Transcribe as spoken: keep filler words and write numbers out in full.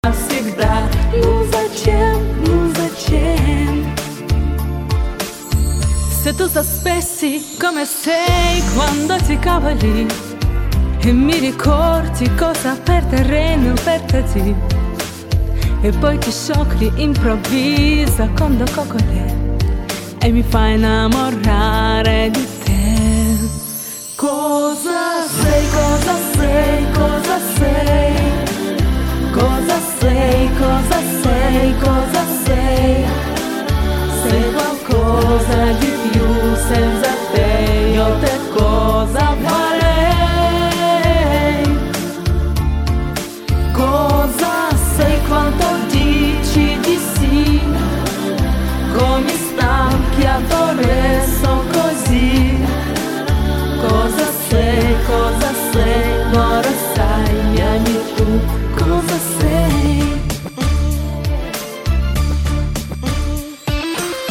Всегда, ну зачем, ну зачем? Se tu sapessi come sei quando ti cavali e mi ricordi cosa per terreno per te ti e poi ti sciocchi improvvisa con do coccolè e mi fai innamorare di te. Cosa sei, cosa sei, cosa sei? Cosa sei, cosa sei, cosa sei? Sei qualcosa di più senza